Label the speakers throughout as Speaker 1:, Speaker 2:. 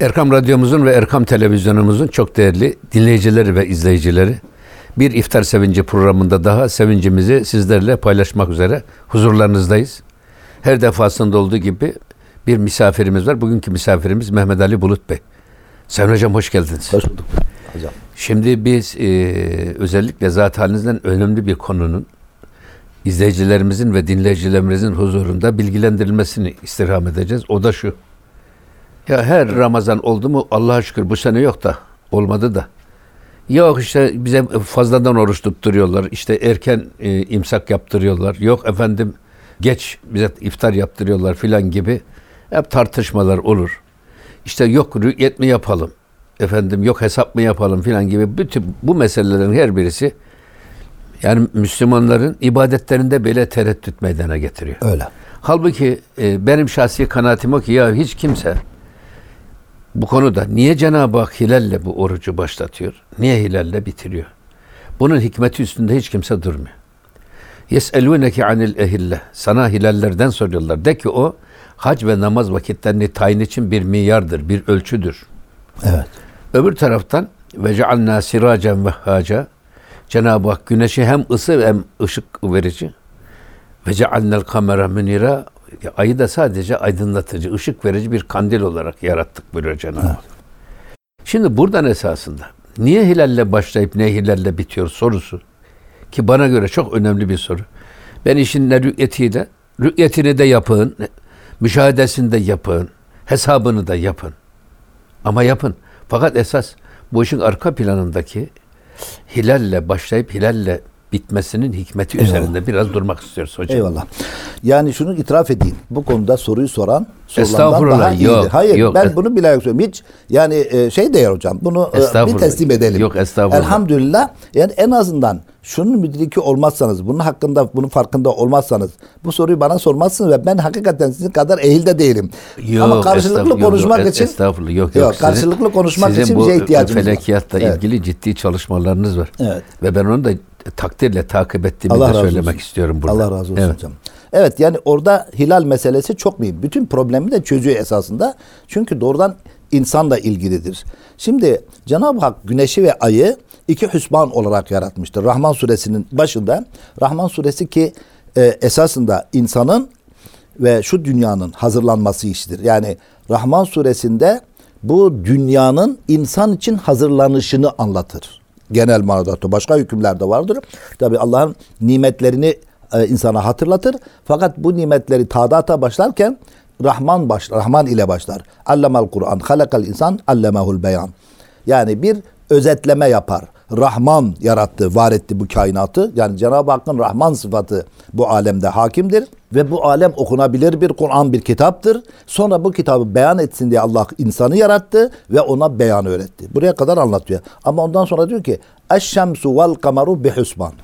Speaker 1: Erkam Radyomuzun ve Erkam Televizyonumuzun çok değerli dinleyicileri ve izleyicileri, bir iftar sevinci programında daha sevincimizi sizlerle paylaşmak üzere huzurlarınızdayız. Her defasında olduğu gibi bir misafirimiz var. Bugünkü misafirimiz Mehmet Ali Bulut Bey. Sayın Hocam hoş geldiniz.
Speaker 2: Hoş bulduk hocam.
Speaker 1: Şimdi biz özellikle zat halinizden önemli bir konunun izleyicilerimizin ve dinleyicilerimizin huzurunda bilgilendirilmesini istirham edeceğiz. O da şu. Ya her Ramazan oldu mu Allah'a şükür bu sene yok da olmadı da. Yok işte bize fazladan oruç tutturuyorlar. İşte erken imsak yaptırıyorlar. Yok efendim geç bize iftar yaptırıyorlar filan gibi hep tartışmalar olur. İşte yok rü'yet mi yapalım? Efendim yok hesap mı yapalım filan gibi bütün bu meselelerin her birisi yani Müslümanların ibadetlerinde bile tereddüt meydana getiriyor.
Speaker 2: Öyle.
Speaker 1: Halbuki benim şahsi kanaatim o ki ya hiç kimse bu konuda niye Cenab-ı Hak hilalle bu orucu başlatıyor? Niye hilalle bitiriyor? Bunun hikmeti üstünde hiç kimse durmuyor. Yes'elûneke anil ehille. Sana hilallerden soruyorlar. De ki o hac ve namaz vakitlerini tayin için bir miyardır, bir ölçüdür.
Speaker 2: Evet.
Speaker 1: Öbür taraftan ve cealnâ sirâcen vehhâca. Cenab-ı Hak güneşi hem ısı hem ışık verici. Ve cealnel kamera münira. Ayı da sadece aydınlatıcı, ışık verici bir kandil olarak yarattık buyuruyor Cenab-ı Hak. Evet. Şimdi buradan esasında niye hilalle başlayıp niye hilalle bitiyor sorusu ki bana göre çok önemli bir soru. Ben işin rü'yetini de yapın, müşahedesini de yapın, hesabını da yapın. Ama yapın. Fakat esas bu işin arka planındaki hilalle başlayıp hilalle bitmesinin hikmeti üzerinde biraz durmak istiyoruz hocam.
Speaker 2: Eyvallah. Yani şunu itiraf edeyim. Bu konuda soruyu sorandan daha iyidir.
Speaker 1: Yok,
Speaker 2: hayır
Speaker 1: yok.
Speaker 2: Ben bunu bilerek söylüyorum. Hiç yani şey değil hocam. Bunu bir teslim edelim.
Speaker 1: Yok estağfurullah.
Speaker 2: Elhamdülillah. Yani en azından şunun müdriki olmazsanız, bunun farkında olmazsanız bu soruyu bana sormazsınız ve ben hakikaten sizin kadar ehil de değilim.
Speaker 1: Yok,
Speaker 2: ama karşılıklı konuşmak için
Speaker 1: estağfurullah. Yok.
Speaker 2: Karşılıklı konuşmak için bize ihtiyacımız var.
Speaker 1: Sizin bu felakiyatla ilgili ciddi çalışmalarınız var.
Speaker 2: Evet.
Speaker 1: Ve ben onu da takdirle takip ettiğimi de söylemek istiyorum burada.
Speaker 2: Allah razı olsun hocam. Evet yani orada hilal meselesi çok mühim. Bütün problemi de çözüyor esasında. Çünkü doğrudan insanla ilgilidir. Şimdi Cenab-ı Hak güneşi ve ayı iki hüsban olarak yaratmıştır. Rahman suresinin başında, Rahman suresi ki esasında insanın ve şu dünyanın hazırlanması işidir. Yani Rahman suresinde bu dünyanın insan için hazırlanışını anlatır. Genel manada başka hükümler de vardır. Tabi Allah'ın nimetlerini insana hatırlatır. Fakat bu nimetleri tadata başlarken Rahman ile başlar. Allamal Kur'an, halakal insan, allemahul beyan. Yani bir özetleme yapar. Rahman yarattı, var etti bu kainatı. Yani Cenab-ı Hakk'ın Rahman sıfatı bu alemde hakimdir. Ve bu alem okunabilir bir Kur'an, bir kitaptır. Sonra bu kitabı beyan etsin diye Allah insanı yarattı ve ona beyan öğretti. Buraya kadar anlatıyor. Ama ondan sonra diyor ki eşşemsu vel kameru bihusban.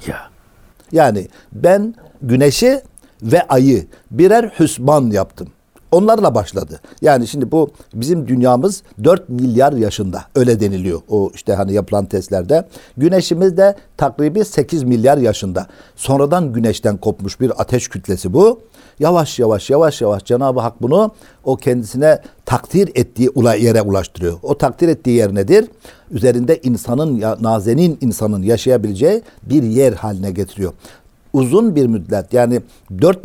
Speaker 2: Yani ben güneşi ve ayı birer hüsban yaptım. Onlarla başladı. Yani şimdi bu bizim dünyamız 4 milyar yaşında. Öyle deniliyor. O işte hani yapılan testlerde. Güneşimiz de takribi 8 milyar yaşında. Sonradan güneşten kopmuş bir ateş kütlesi bu. Yavaş yavaş Cenab-ı Hak bunu o kendisine takdir ettiği yere ulaştırıyor. O takdir ettiği yer nedir? Üzerinde nazenin insanın yaşayabileceği bir yer haline getiriyor. Uzun bir müddet yani 4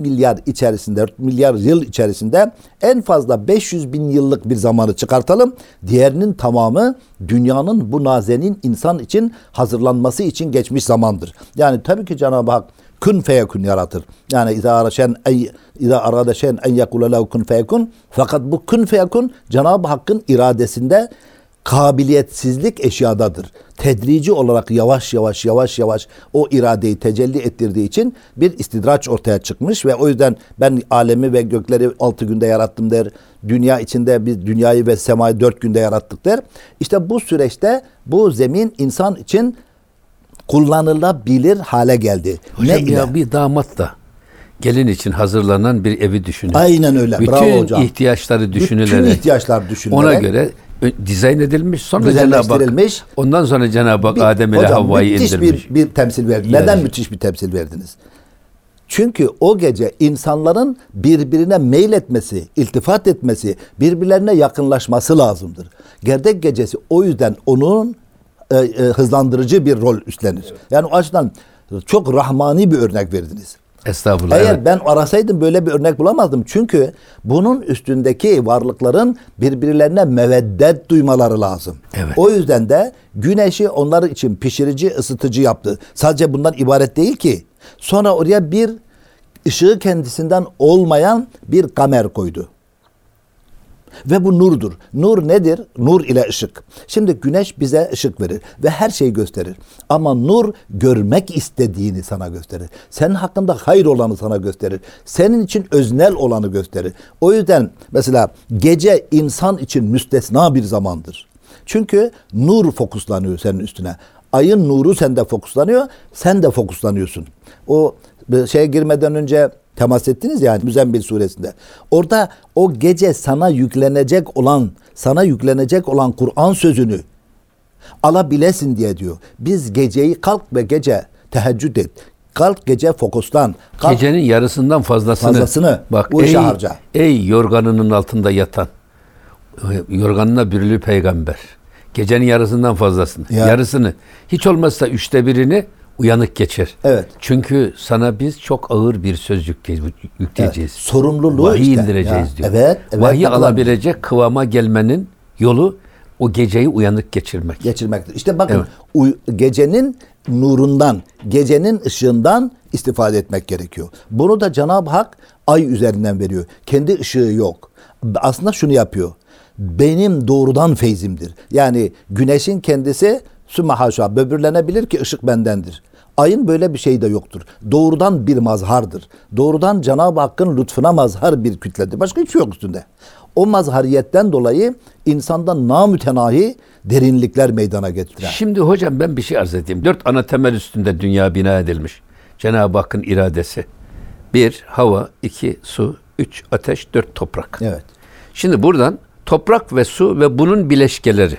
Speaker 2: milyar yıl içerisinde en fazla 500 bin yıllık bir zamanı çıkartalım. Diğerinin tamamı dünyanın bu nazenin insan için hazırlanması için geçmiş zamandır. Yani tabii ki Cenab-ı Hak kun feyekun yaratır. Yani izâ arâde şey'en en yekûle lehu kun feyekun. Fakat bu kun feyekun Cenab-ı Hakk'ın iradesinde kabiliyetsizlik eşyadadır. Tedrici olarak yavaş yavaş o iradeyi tecelli ettirdiği için bir istidraç ortaya çıkmış ve o yüzden ben alemi ve gökleri 6 günde yarattım der. Dünya içinde biz dünyayı ve semayı 4 günde yarattık der. İşte bu süreçte bu zemin insan için kullanılabilir hale geldi.
Speaker 1: Hocam ya bir damat da gelin için hazırlanan bir evi düşünün.
Speaker 2: Aynen öyle. Bravo hocam.
Speaker 1: Bütün ihtiyaçları düşünülerek.
Speaker 2: Bütün ihtiyaçlar düşünülerek.
Speaker 1: Ona göre dizayn edilmiş. Sonra Cenab-ı Hak, ondan sonra Cenab-ı Hak Adem ile Havva'yı indirmiş.
Speaker 2: Bir temsil verdiniz. Neden müthiş bir temsil verdiniz? Çünkü o gece insanların birbirine meyletmesi, iltifat etmesi, birbirlerine yakınlaşması lazımdır. Gerdek gecesi o yüzden onun hızlandırıcı bir rol üstlenir. Evet. Yani o açıdan çok rahmani bir örnek verdiniz.
Speaker 1: Estağfurullah.
Speaker 2: Eğer ben arasaydım böyle bir örnek bulamazdım. Çünkü bunun üstündeki varlıkların birbirlerine meveddet duymaları lazım.
Speaker 1: Evet.
Speaker 2: O yüzden de güneşi onlar için pişirici, ısıtıcı yaptı. Sadece bundan ibaret değil ki. Sonra oraya bir ışığı kendisinden olmayan bir kamer koydu. Ve bu nurdur. Nur nedir? Nur ile ışık. Şimdi güneş bize ışık verir ve her şeyi gösterir. Ama nur görmek istediğini sana gösterir. Senin hakkında hayır olanı sana gösterir. Senin için öznel olanı gösterir. O yüzden mesela gece insan için müstesna bir zamandır. Çünkü nur fokuslanıyor senin üstüne. Ayın nuru sende fokuslanıyor, sen de fokuslanıyorsun. O şeye girmeden önce temas ettiniz yani Müzzemmil suresinde. Orada o gece sana yüklenecek olan Kur'an sözünü alabilesin diye diyor. Biz geceyi kalk ve gece teheccüd et. Kalk gece fokuslan. Kalk,
Speaker 1: gecenin yarısından fazlasını bak,
Speaker 2: bu işe harca.
Speaker 1: Ey yorganının altında yatan, yorganına bürülü peygamber. Gecenin yarısından fazlasını, yarısını, hiç olmazsa 1/3'ünü uyanık geçir.
Speaker 2: Evet.
Speaker 1: Çünkü sana biz çok ağır bir söz yükleyeceğiz.
Speaker 2: Evet. Sorumluluğu
Speaker 1: vahiy
Speaker 2: işte.
Speaker 1: indireceğiz diyor.
Speaker 2: Evet.
Speaker 1: Vahiy alabilecek kıvama gelmenin yolu o geceyi uyanık geçirmektir.
Speaker 2: İşte bakın gecenin nurundan, gecenin ışığından istifade etmek gerekiyor. Bunu da Cenab-ı Hak ay üzerinden veriyor. Kendi ışığı yok. Aslında şunu yapıyor. Benim doğrudan feyzimdir. Yani güneşin kendisi sümme haşa böbürlenebilir ki ışık bendendir. Ayın böyle bir şey de yoktur. Doğrudan bir mazhardır. Doğrudan Cenab-ı Hakk'ın lütfuna mazhar bir kütledir. Başka hiçbir şey yok üstünde. O mazhariyetten dolayı insanda namütenahi derinlikler meydana getirir.
Speaker 1: Şimdi hocam ben bir şey arz edeyim. 4 ana temel üstünde dünya bina edilmiş. Cenab-ı Hakk'ın iradesi. 1 hava, 2 su, 3 ateş, 4 toprak.
Speaker 2: Evet.
Speaker 1: Şimdi buradan toprak ve su ve bunun bileşkeleri.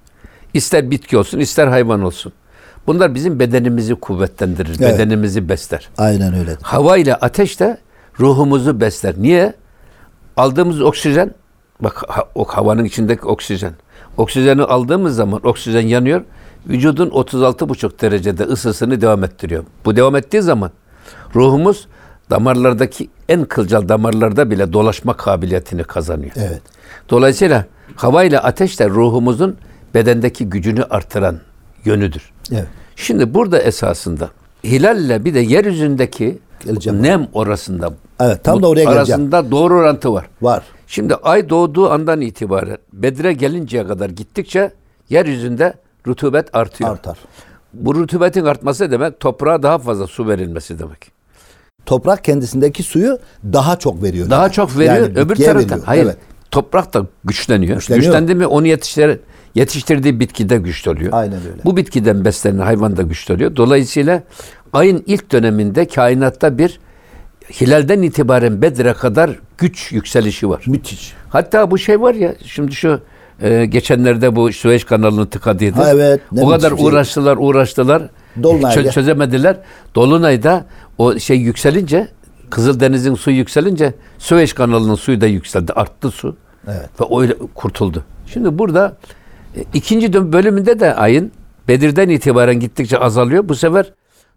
Speaker 1: İster bitki olsun, ister hayvan olsun. Bunlar bizim bedenimizi kuvvetlendirir, evet, bedenimizi besler.
Speaker 2: Aynen öyle.
Speaker 1: Hava ile ateş de ruhumuzu besler. Niye? Aldığımız oksijen, bak o havanın içindeki oksijen. Oksijeni aldığımız zaman oksijen yanıyor. Vücudun 36,5 derecede ısısını devam ettiriyor. Bu devam ettiği zaman ruhumuz damarlardaki en kılcal damarlarda bile dolaşma kabiliyetini kazanıyor.
Speaker 2: Evet.
Speaker 1: Dolayısıyla hava ile ateş de ruhumuzun bedendeki gücünü artıran yönüdür.
Speaker 2: Evet.
Speaker 1: Şimdi burada esasında hilalle bir de yeryüzündeki nem orasında,
Speaker 2: evet, tam da oraya
Speaker 1: arasında doğru orantı var.
Speaker 2: Var.
Speaker 1: Şimdi ay doğduğu andan itibaren Bedir'e gelinceye kadar gittikçe yeryüzünde rutubet artıyor.
Speaker 2: Artar.
Speaker 1: Bu rutubetin artması demek toprağa daha fazla su verilmesi demek.
Speaker 2: Toprak kendisindeki suyu daha çok veriyor.
Speaker 1: Daha çok veriyor. Yani öbür taraftan hayır. Evet. Toprak da güçleniyor. Güçlendi mi onu yetiştirdiği bitkide güçlü oluyor.
Speaker 2: Aynen öyle.
Speaker 1: Bu bitkiden beslenen hayvan da güçlü oluyor. Dolayısıyla ayın ilk döneminde kainatta bir hilalden itibaren Bedir'e kadar güç yükselişi var.
Speaker 2: Müthiş.
Speaker 1: Hatta bu şey var ya şimdi şu geçenlerde bu Süveyş kanalını tıkadıydı.
Speaker 2: Evet.
Speaker 1: O kadar uğraştılar. Çözemediler. Dolunay'da o şey yükselince Kızıldeniz'in suyu yükselince Süveyş kanalının suyu da yükseldi. Arttı su.
Speaker 2: Evet.
Speaker 1: Ve öyle kurtuldu. Şimdi burada ikinci bölümünde de ayın Bedir'den itibaren gittikçe azalıyor. Bu sefer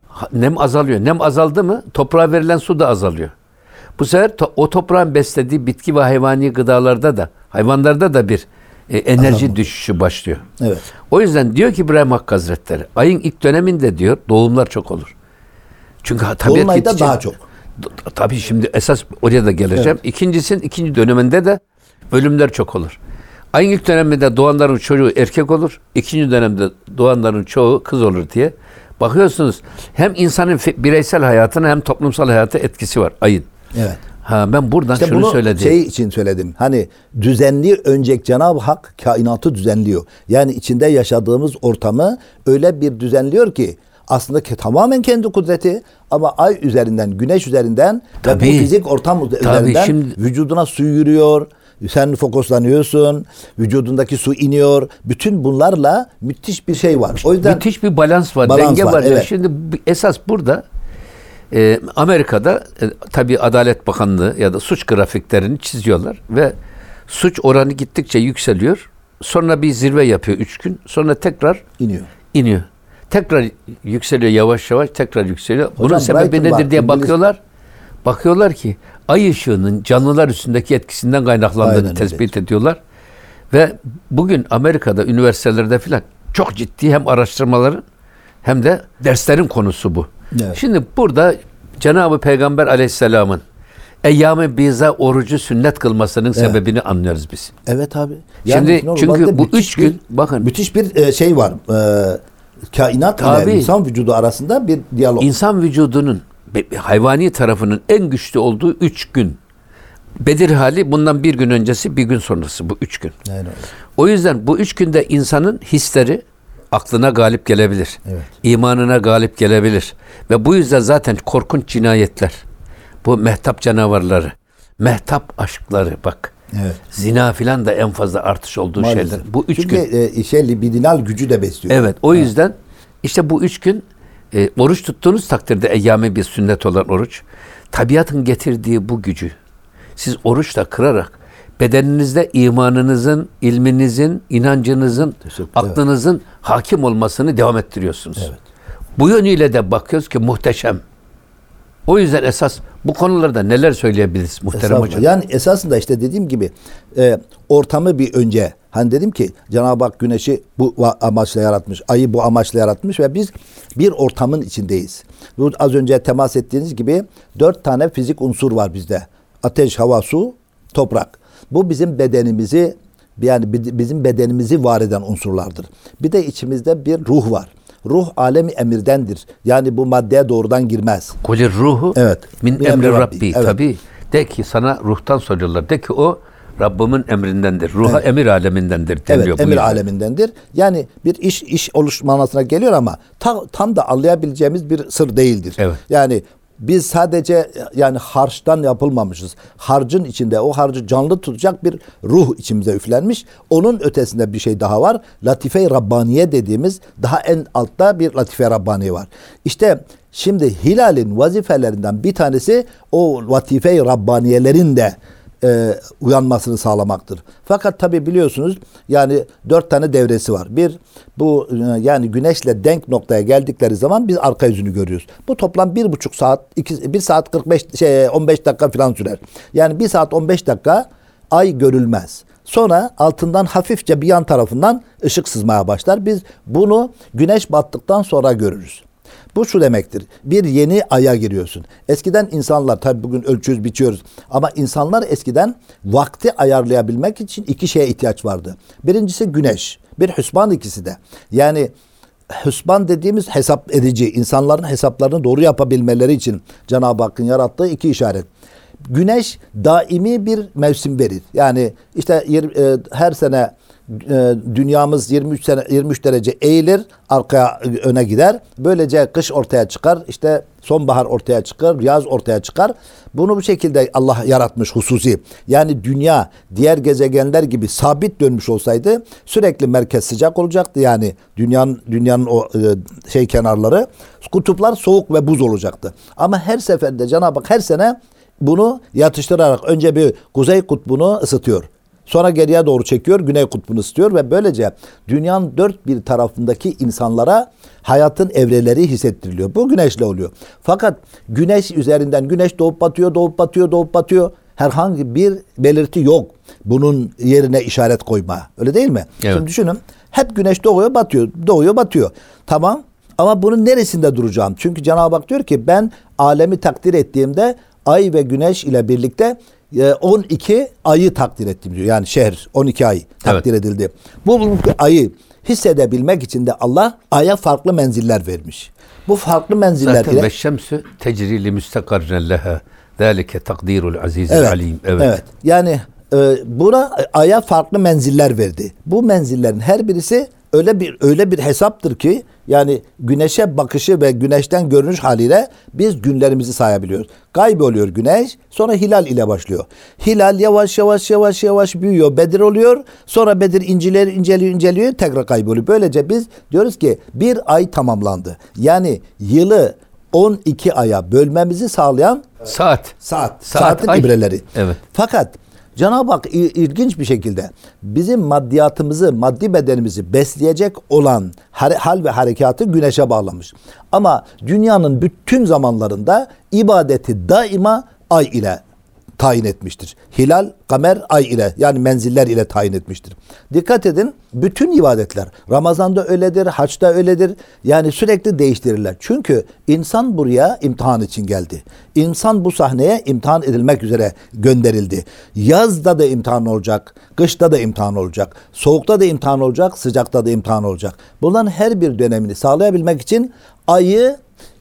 Speaker 1: nem azalıyor. Nem azaldı mı toprağa verilen su da azalıyor. Bu sefer o toprağın beslediği bitki ve hayvani gıdalarda da hayvanlarda da bir enerji düşüşü başlıyor.
Speaker 2: Evet.
Speaker 1: O yüzden diyor ki İbrahim Hakkı Hazretleri ayın ilk döneminde diyor doğumlar çok olur. Çünkü tabiat
Speaker 2: Dolunay'da daha çok.
Speaker 1: Tabii şimdi esas oraya da geleceğim. Evet. İkinci döneminde de ölümler çok olur. Ayın ilk döneminde doğanların çoğu erkek olur. İkinci dönemde doğanların çoğu kız olur diye. Bakıyorsunuz hem insanın bireysel hayatına hem toplumsal hayata etkisi var ayın.
Speaker 2: Evet.
Speaker 1: Ben buradan
Speaker 2: işte
Speaker 1: şunu söyledim.
Speaker 2: Şey için söyledim. Hani düzenli önceki Cenab-ı Hak kainatı düzenliyor. Yani içinde yaşadığımız ortamı öyle bir düzenliyor ki aslında tamamen kendi kudreti ama ay üzerinden, güneş üzerinden ve bu fizik ortam üzerinden şimdi, vücuduna su yürüyor. Sen fokuslanıyorsun, vücudundaki su iniyor. Bütün bunlarla müthiş bir şey var. O yüzden
Speaker 1: müthiş bir balans var, denge var. Evet. Şimdi esas burada Amerika'da tabii Adalet Bakanlığı ya da suç grafiklerini çiziyorlar ve suç oranı gittikçe yükseliyor. Sonra bir zirve yapıyor 3 gün. Sonra tekrar iniyor. Tekrar yükseliyor yavaş yavaş, tekrar yükseliyor.
Speaker 2: Hocam,
Speaker 1: bunun sebebi
Speaker 2: Brighton
Speaker 1: nedir
Speaker 2: var,
Speaker 1: diye
Speaker 2: İngiliz...
Speaker 1: bakıyorlar ki ay ışığının canlılar üstündeki etkisinden kaynaklandığını tespit ediyorlar. Ve bugün Amerika'da üniversitelerde filan çok ciddi hem araştırmaların hem de derslerin konusu bu.
Speaker 2: Evet.
Speaker 1: Şimdi burada Cenab-ı Peygamber Aleyhisselam'ın Eyyam-ı Biza orucu sünnet kılmasının sebebini anlıyoruz biz.
Speaker 2: Evet abi.
Speaker 1: Yani şimdi çünkü bu 3 gün bakın
Speaker 2: müthiş bir şey var. Kainat ile insan vücudu arasında bir diyalog.
Speaker 1: İnsan vücudunun hayvani tarafının en güçlü olduğu 3 gün. Bedir hali bundan bir gün öncesi, bir gün sonrası bu 3 gün.
Speaker 2: Yani
Speaker 1: o yüzden bu 3 günde insanın hisleri aklına galip gelebilir.
Speaker 2: Evet.
Speaker 1: İmanına galip gelebilir. Ve bu yüzden zaten korkunç cinayetler, bu mehtap canavarları, mehtap aşkları bak.
Speaker 2: Evet.
Speaker 1: Zina filan da en fazla artış olduğu
Speaker 2: Maalesef.
Speaker 1: şeyler. Bu 3 gün.
Speaker 2: Çünkü libidinal gücü de besliyor.
Speaker 1: Evet. O yüzden işte bu 3 gün oruç tuttuğunuz takdirde eyyami bir sünnet olan oruç, tabiatın getirdiği bu gücü siz oruçla kırarak bedeninizde imanınızın, ilminizin, inancınızın, aklınızın hakim olmasını devam ettiriyorsunuz.
Speaker 2: Evet.
Speaker 1: Bu yönüyle de bakıyoruz ki muhteşem. O yüzden esas bu konularda neler söyleyebiliriz muhterem hocam?
Speaker 2: Yani esasında işte dediğim gibi ortamı bir önce hani dedim ki Cenab-ı Hak güneşi bu amaçla yaratmış, ayı bu amaçla yaratmış ve biz bir ortamın içindeyiz. Bu az önce temas ettiğiniz gibi 4 tane fizik unsur var bizde. Ateş, hava, su, toprak. Bu bizim bedenimizi bizim bedenimizi var eden unsurlardır. Bir de içimizde bir ruh var. Ruh alemi emirdendir. Yani bu maddeye doğrudan girmez.
Speaker 1: Kulir ruhu min emri Rabbi.
Speaker 2: Evet.
Speaker 1: Tabii. De ki sana ruhtan soruyorlar. De ki o Rabbimin emrindendir. Ruha emir alemindendir deniliyor.
Speaker 2: Evet, emir alemindendir. Yani bir iş oluş manasına geliyor ama tam da anlayabileceğimiz bir sır değildir.
Speaker 1: Evet.
Speaker 2: Yani biz sadece yani harçtan yapılmamışız. Harcın içinde o harcı canlı tutacak bir ruh içimize üflenmiş. Onun ötesinde bir şey daha var. Latife-i Rabbaniye dediğimiz daha en altta bir Latife-i Rabbaniye var. İşte şimdi hilalin vazifelerinden bir tanesi o Latife-i Rabbaniyelerin de uyanmasını sağlamaktır. Fakat tabi biliyorsunuz yani 4 tane devresi var. Bir bu yani güneşle denk noktaya geldikleri zaman biz arka yüzünü görüyoruz. Bu toplam 1,5 saat 1 saat 15 dakika falan sürer. Yani 1 saat 15 dakika ay görülmez. Sonra altından hafifçe bir yan tarafından ışık sızmaya başlar. Biz bunu güneş battıktan sonra görürüz. Bu şu demektir. Bir yeni aya giriyorsun. Eskiden insanlar tabi bugün ölçüyoruz, biçiyoruz. Ama insanlar eskiden vakti ayarlayabilmek için 2 şeye ihtiyaç vardı. Birincisi güneş. Bir hüsban, ikisi de. Yani hüsban dediğimiz hesap edici, insanların hesaplarını doğru yapabilmeleri için Cenab-ı Hakk'ın yarattığı 2 işaret. Güneş daimi bir mevsim verir. Yani işte her sene dünyamız 23 derece eğilir, arkaya öne gider. Böylece kış ortaya çıkar, işte sonbahar ortaya çıkar, yaz ortaya çıkar. Bunu bu şekilde Allah yaratmış hususi. Yani dünya diğer gezegenler gibi sabit dönmüş olsaydı sürekli merkez sıcak olacaktı. Yani dünyanın o kenarları, kutuplar soğuk ve buz olacaktı. Ama her seferinde Cenab-ı Hak her sene bunu yatıştırarak önce bir kuzey kutbunu ısıtıyor. Sonra geriye doğru çekiyor, güney kutbunu ısıtıyor ve böylece dünyanın 4 bir tarafındaki insanlara hayatın evreleri hissettiriliyor. Bu güneşle oluyor. Fakat güneş üzerinden güneş doğup batıyor, doğup batıyor, doğup batıyor. Herhangi bir belirti yok. Bunun yerine işaret koyma. Öyle değil mi? Evet. Şimdi düşünün. Hep güneş doğuyor, batıyor. Doğuyor, batıyor. Tamam. Ama bunun neresinde duracağım? Çünkü Cenab-ı Hak diyor ki ben alemi takdir ettiğimde ay ve güneş ile birlikte 12 ayı takdir ettim diyor. Yani şehir 12 ay takdir edildi. Bu ayı hissedebilmek için de Allah aya farklı menziller vermiş. Bu farklı menziller
Speaker 1: zaten
Speaker 2: ile
Speaker 1: ve şemsü tecrili müstakarren leha zalike takdirul azizul alim.
Speaker 2: Evet. Yani buna aya farklı menziller verdi. Bu menzillerin her birisi öyle bir hesaptır ki yani güneşe bakışı ve güneşten görünüş haliyle biz günlerimizi sayabiliyoruz. Kayboluyor güneş, sonra hilal ile başlıyor. Hilal yavaş büyüyor, Bedir oluyor. Sonra Bedir inceliyor, tekrar kayboluyor. Böylece biz diyoruz ki bir ay tamamlandı. Yani yılı 12 aya bölmemizi sağlayan saatin
Speaker 1: ay.
Speaker 2: ibreleri.
Speaker 1: Evet.
Speaker 2: Fakat Cenab-ı Hak ilginç bir şekilde bizim maddiyatımızı, maddi bedenimizi besleyecek olan hal ve harekatı güneşe bağlamış. Ama dünyanın bütün zamanlarında ibadeti daima ay ile tayin etmiştir. Hilal, kamer ay ile, yani menziller ile tayin etmiştir. Dikkat edin, bütün ibadetler Ramazan'da öyledir, haçta öyledir. Yani sürekli değiştirirler. Çünkü insan buraya imtihan için geldi. İnsan bu sahneye imtihan edilmek üzere gönderildi. Yazda da imtihan olacak, kışta da imtihan olacak, soğukta da imtihan olacak, sıcakta da imtihan olacak. Bunların her bir dönemini sağlayabilmek için ayı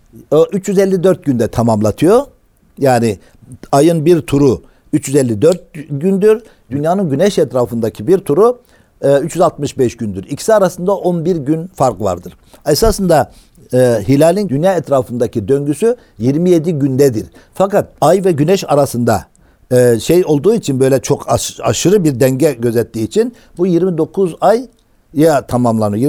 Speaker 2: 354 günde tamamlatıyor. Yani ayın bir turu 354 gündür. Dünyanın güneş etrafındaki bir turu 365 gündür. İkisi arasında 11 gün fark vardır. Esasında hilalin dünya etrafındaki döngüsü 27 gündedir. Fakat ay ve güneş arasında olduğu için, böyle çok aşırı bir denge gözettiği için bu 29 ay ya tamamlanıyor.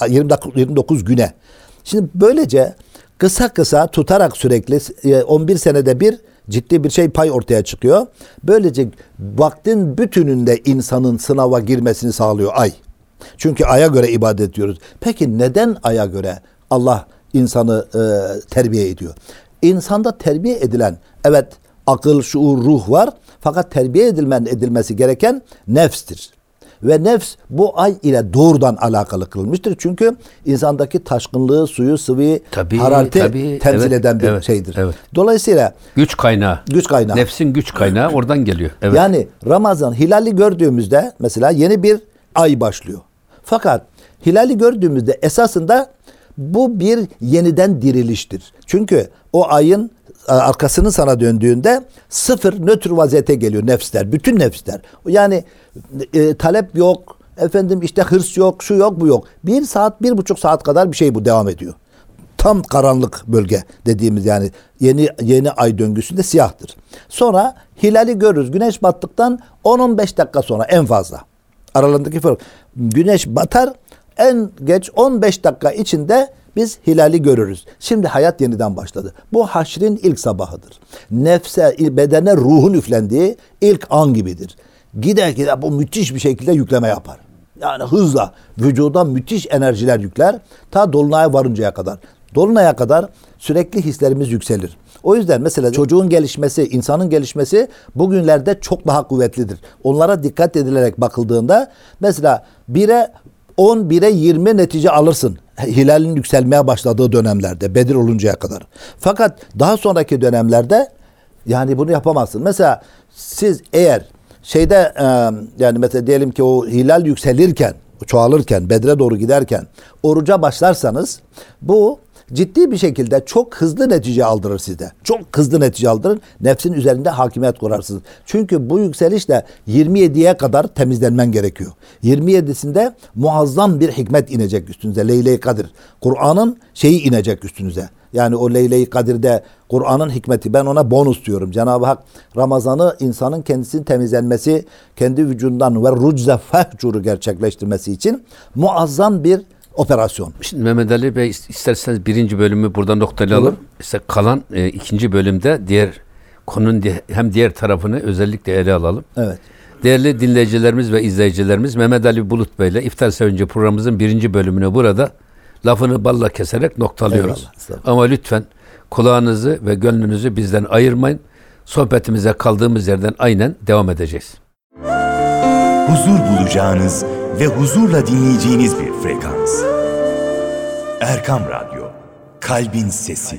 Speaker 2: 29 güne. Şimdi böylece kısa tutarak sürekli 11 senede bir ciddi bir pay ortaya çıkıyor. Böylece vaktin bütününde insanın sınava girmesini sağlıyor ay. Çünkü aya göre ibadet ediyoruz. Peki neden aya göre Allah insanı terbiye ediyor? İnsanda terbiye edilen, evet, akıl, şuur, ruh var. Fakat terbiye edilmesi gereken nefstir. Ve nefs bu ay ile doğrudan alakalı kılınmıştır. Çünkü insandaki taşkınlığı, suyu, sıvıyı, harareti temsil eden bir şeydir.
Speaker 1: Evet.
Speaker 2: Dolayısıyla
Speaker 1: güç kaynağı. Nefsin güç kaynağı oradan geliyor. Evet.
Speaker 2: Yani Ramazan hilali gördüğümüzde mesela yeni bir ay başlıyor. Fakat hilali gördüğümüzde esasında bu bir yeniden diriliştir. Çünkü o ayın arkasını sana döndüğünde sıfır nötr vaziyete geliyor nefsler. Bütün nefsler. Yani talep yok. Hırs yok. Şu yok, bu yok. 1 saat, 1,5 saat kadar bir şey bu devam ediyor. Tam karanlık bölge dediğimiz, yani yeni ay döngüsünde siyahtır. Sonra hilali görürüz. Güneş battıktan 10-15 dakika sonra en fazla. Aralarındaki fark. Güneş batar, en geç 15 dakika içinde biz hilali görürüz. Şimdi hayat yeniden başladı. Bu haşrin ilk sabahıdır. Nefse, bedene ruhun üflendiği ilk an gibidir. Gider bu müthiş bir şekilde yükleme yapar. Yani hızla vücuda müthiş enerjiler yükler. Ta dolunaya varıncaya kadar. Dolunaya kadar sürekli hislerimiz yükselir. O yüzden mesela çocuğun gelişmesi, insanın gelişmesi bugünlerde çok daha kuvvetlidir. Onlara dikkat edilerek bakıldığında mesela 1'e 10, 1'e 20 netice alırsın. Hilalin yükselmeye başladığı dönemlerde, Bedir oluncaya kadar. Fakat daha sonraki dönemlerde yani bunu yapamazsın. Mesela siz eğer yani mesela diyelim ki o hilal yükselirken, çoğalırken, Bedir'e doğru giderken oruca başlarsanız bu ciddi bir şekilde çok hızlı netice aldırır size. Çok hızlı netice aldırır. Nefsin üzerinde hakimiyet kurarsınız. Çünkü bu yükselişle 27'ye kadar temizlenmen gerekiyor. 27'sinde muazzam bir hikmet inecek üstünüze. Leyle-i Kadir. Kur'an'ın inecek üstünüze. Yani o Leyle-i Kadir'de Kur'an'ın hikmeti, ben ona bonus diyorum. Cenab-ı Hak Ramazan'ı insanın kendisinin temizlenmesi, kendi vücudundan ve rucze fehcuru gerçekleştirmesi için muazzam bir operasyon.
Speaker 1: Şimdi Mehmet Ali Bey, isterseniz 1. bölümü burada noktalayalım. İşte kalan 2. bölümde konunun hem diğer tarafını özellikle ele alalım.
Speaker 2: Evet.
Speaker 1: Değerli dinleyicilerimiz ve izleyicilerimiz, Mehmet Ali Bulut Bey ile İftar Sevinci programımızın 1. bölümünü burada lafını balla keserek noktalıyoruz. Ama lütfen kulağınızı ve gönlünüzü bizden ayırmayın. Sohbetimize kaldığımız yerden aynen devam edeceğiz.
Speaker 3: Huzur bulacağınız ve huzurla dinleyeceğiniz bir frekans. Erkam Radyo, Kalbin Sesi.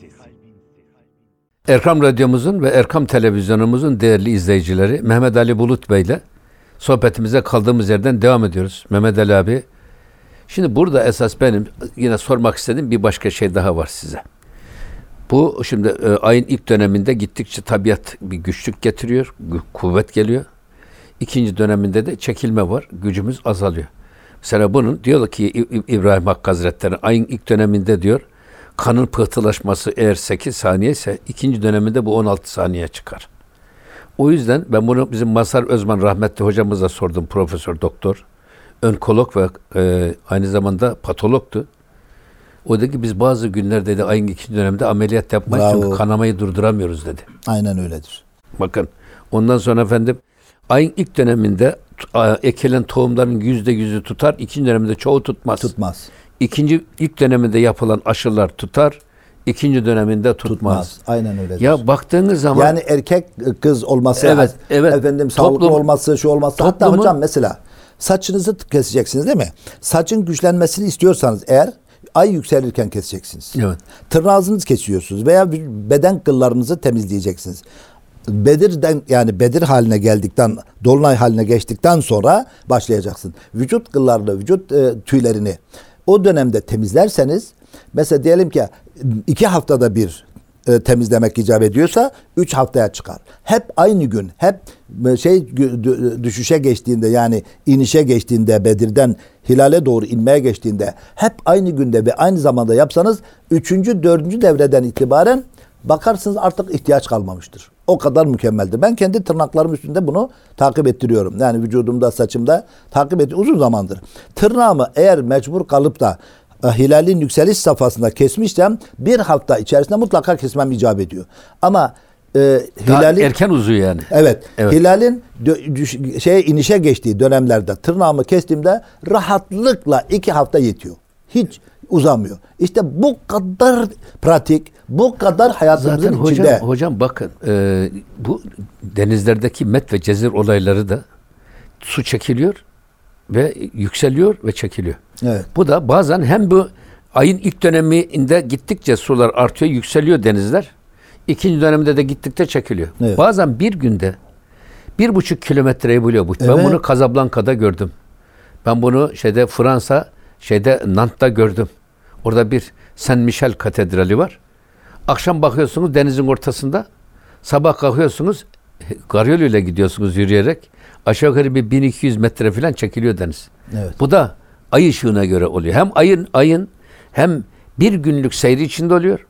Speaker 1: Erkam Radyomuzun ve Erkam Televizyonumuzun değerli izleyicileri, Mehmet Ali Bulut Bey ile sohbetimize kaldığımız yerden devam ediyoruz. Mehmet Ali abi, şimdi burada esas benim yine sormak istediğim bir başka şey daha var size. Bu şimdi ayın ilk döneminde gittikçe tabiat bir güçlük getiriyor, kuvvet geliyor. İkinci döneminde de çekilme var, gücümüz azalıyor. Mesela bunun diyor ki İbrahim Hakkı Hazretleri ayın ilk döneminde diyor, kanın pıhtılaşması eğer 8 saniye ise ikinci döneminde bu 16 saniye çıkar. O yüzden ben bunu bizim Mazhar Özman rahmetli hocamıza sordum, profesör doktor, onkolog ve aynı zamanda patologtu. O dedi ki biz bazı günler dedi ayın 2. dönemde ameliyat yapmayız
Speaker 2: Bravo.
Speaker 1: çünkü kanamayı durduramıyoruz dedi.
Speaker 2: Aynen öyledir.
Speaker 1: Bakın ondan sonra efendim ayın ilk döneminde ekilen tohumların %100'ü tutar. 2. döneminde çoğu tutmaz.
Speaker 2: Tutmaz.
Speaker 1: İlk döneminde yapılan aşılar tutar. 2. döneminde tutmaz.
Speaker 2: Aynen öyledir.
Speaker 1: Ya baktığınız zaman
Speaker 2: yani erkek kız olması,
Speaker 1: Evet, evet.
Speaker 2: efendim sağlıklı olması, şu olması. Hatta
Speaker 1: toplumun-
Speaker 2: hocam mesela saçınızı keseceksiniz değil mi? Saçın güçlenmesini istiyorsanız eğer ay yükselirken keseceksiniz.
Speaker 1: Evet.
Speaker 2: Tırnağınızı kesiyorsunuz veya beden kıllarınızı temizleyeceksiniz. Bedir haline geldikten, dolunay haline geçtikten sonra başlayacaksın. Vücut kıllarını, vücut tüylerini o dönemde temizlerseniz, mesela diyelim ki 2 haftada bir temizlemek icap ediyorsa 3 haftaya çıkar. Hep aynı gün, hep düşüşe geçtiğinde, yani inişe geçtiğinde, Bedir'den hilale doğru inmeye geçtiğinde hep aynı günde ve aynı zamanda yapsanız 3. 4. devreden itibaren bakarsınız artık ihtiyaç kalmamıştır. O kadar mükemmeldir. Ben kendi tırnaklarım üstünde bunu takip ettiriyorum. Yani vücudumda, saçımda takip ettiriyorum. Uzun zamandır. Tırnağımı eğer mecbur kalıp da hilalin yükseliş safhasında kesmişsem 1 hafta içerisinde mutlaka kesmem icap ediyor. Ama hilalin
Speaker 1: erken uzuyor yani.
Speaker 2: Evet.
Speaker 1: Evet.
Speaker 2: Hilalin inişe geçtiği dönemlerde tırnağımı kestiğimde rahatlıkla 2 hafta yetiyor. Hiç uzamıyor. İşte bu kadar pratik, bu kadar hayatımızın
Speaker 1: Zaten
Speaker 2: içinde.
Speaker 1: hocam bakın bu denizlerdeki met ve cezir olayları da su çekiliyor ve yükseliyor ve çekiliyor.
Speaker 2: Evet.
Speaker 1: Bu da bazen hem bu ayın ilk döneminde gittikçe sular artıyor, yükseliyor denizler. 2. dönemde de gittikçe çekiliyor.
Speaker 2: Evet.
Speaker 1: Bazen bir günde 1,5 kilometreyi buluyor bu. Ben
Speaker 2: Evet.
Speaker 1: bunu Casablanca'da gördüm. Ben bunu Fransa, Nantes'ta gördüm. Orada bir Saint Michel katedrali var. Akşam bakıyorsunuz denizin ortasında. Sabah kalkıyorsunuz, karayoluyla gidiyorsunuz yürüyerek. Aşağı yukarı bir 1200 metre falan çekiliyor deniz.
Speaker 2: Evet.
Speaker 1: Bu da ay ışığına göre oluyor. Hem ayın hem bir günlük seyri içinde oluyor.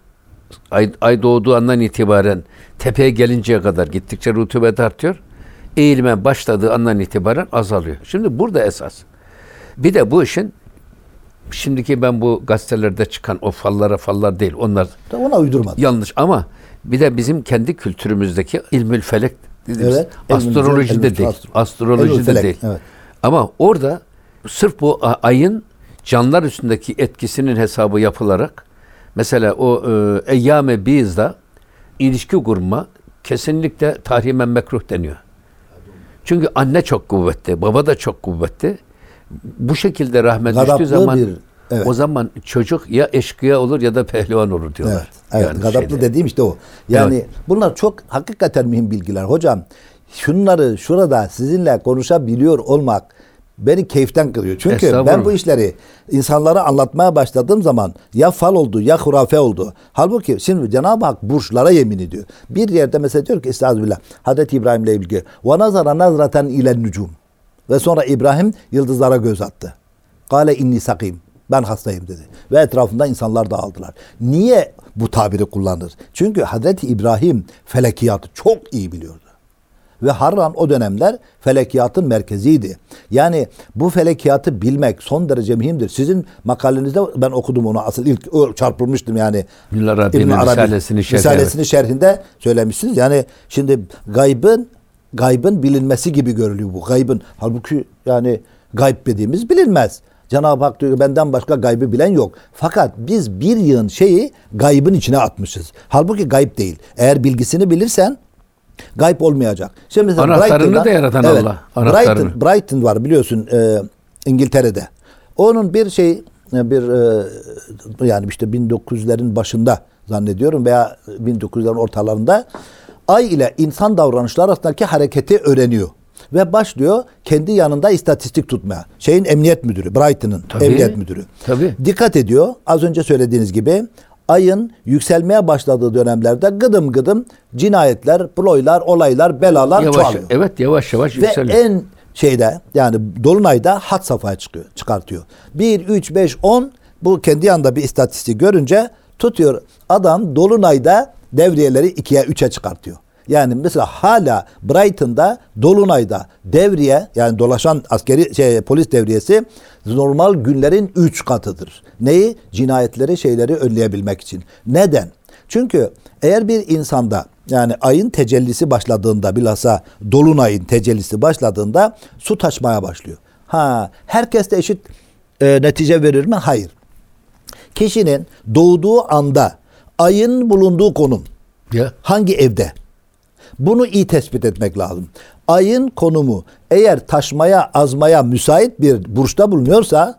Speaker 1: Ay doğduğu andan itibaren tepeye gelinceye kadar gittikçe rutubet artıyor. Eğilme başladığı andan itibaren azalıyor. Şimdi burada esas. Bir de bu işin şimdiki ben bu gazetelerde çıkan o fallar değil. Onlar
Speaker 2: Ona uydurmadım.
Speaker 1: yanlış ama bir de bizim kendi kültürümüzdeki ilmül felek dediğimiz
Speaker 2: Evet,
Speaker 1: astrolojide değil. Astrolojide değil.
Speaker 2: Evet.
Speaker 1: Ama orada sırf bu ayın canlılar üstündeki etkisinin hesabı yapılarak mesela o eyyame bizda ilişki kurma kesinlikle tahrimen mekruh deniyor. Çünkü anne çok kuvvetli, baba da çok kuvvetli. Bu şekilde rahmet düştüğü zaman
Speaker 2: evet.
Speaker 1: o zaman çocuk ya eşkıya olur ya da pehlivan olur diyorlar.
Speaker 2: Evet,
Speaker 1: Yani
Speaker 2: gadaplı dediğim işte o. Yani bunlar çok hakikaten mühim bilgiler. Hocam şunları şurada sizinle konuşabiliyor olmak beni keyiften kılıyor. Çünkü ben bu işleri insanlara anlatmaya başladığım zaman ya fal oldu ya hurafe oldu. Halbuki şimdi Cenab-ı Hak burçlara yemin ediyor. Bir yerde mesela diyor ki estağfirullah Hazreti İbrahim'le ilgili ve nazara nazraten ilen nucum. Ve sonra İbrahim yıldızlara göz attı. Kale inni sakim. Ben hastayım dedi. Ve etrafında insanlar dağıldılar. Niye bu tabiri kullanır? Çünkü Hazreti İbrahim felekiyatı çok iyi biliyordu. Ve Harran o dönemler felekiyatın merkeziydi. Yani bu felekiyatı bilmek son derece mühimdir. Sizin makalenizde ben okudum onu. Asıl ilk çarpılmıştım yani.
Speaker 1: İbn Arabi'nin
Speaker 2: Risalesini şerhinde söylemişsiniz. Yani şimdi gaybın bilinmesi gibi görülüyor bu. Gaybın. Halbuki yani gayb dediğimiz bilinmez. Cenab-ı Hak diyor benden başka gaybı bilen yok. Fakat biz bir yığın şeyi gaybın içine atmışız. Halbuki gayb değil. Eğer bilgisini bilirsen gayb olmayacak. Şimdi mesela
Speaker 1: anahtarını da yaratan Allah.
Speaker 2: Brighton var biliyorsun İngiltere'de. Onun yani işte 1900'lerin başında zannediyorum veya 1900'lerin ortalarında ay ile insan davranışları arasındaki hareketi öğreniyor. Ve başlıyor kendi yanında istatistik tutmaya. Emniyet müdürü, Brighton'ın emniyet müdürü.
Speaker 1: Tabii.
Speaker 2: Dikkat ediyor. Az önce söylediğiniz gibi ayın yükselmeye başladığı dönemlerde gıdım gıdım cinayetler, ploylar, olaylar, belalar çoğalıyor.
Speaker 1: Evet yavaş yavaş yükseliyor.
Speaker 2: Ve yani dolunayda had safhaya çıkartıyor. 1, 3, 5, 10 bu kendi yanında bir istatistik görünce tutuyor. Adam dolunayda devriyeleri 2'ye 3'e çıkartıyor. Yani mesela hala Brighton'da Dolunay'da devriye, yani dolaşan askeri polis devriyesi normal günlerin 3 katıdır. Neyi? Cinayetleri, şeyleri önleyebilmek için. Neden? Çünkü eğer bir insanda, yani ayın tecellisi başladığında, bilhassa dolunayın tecellisi başladığında su taşmaya başlıyor. Herkes de eşit netice verir mi? Hayır. Kişinin doğduğu anda ayın bulunduğu konum hangi evde? Bunu iyi tespit etmek lazım. Ayın konumu eğer taşmaya, azmaya müsait bir burçta bulunuyorsa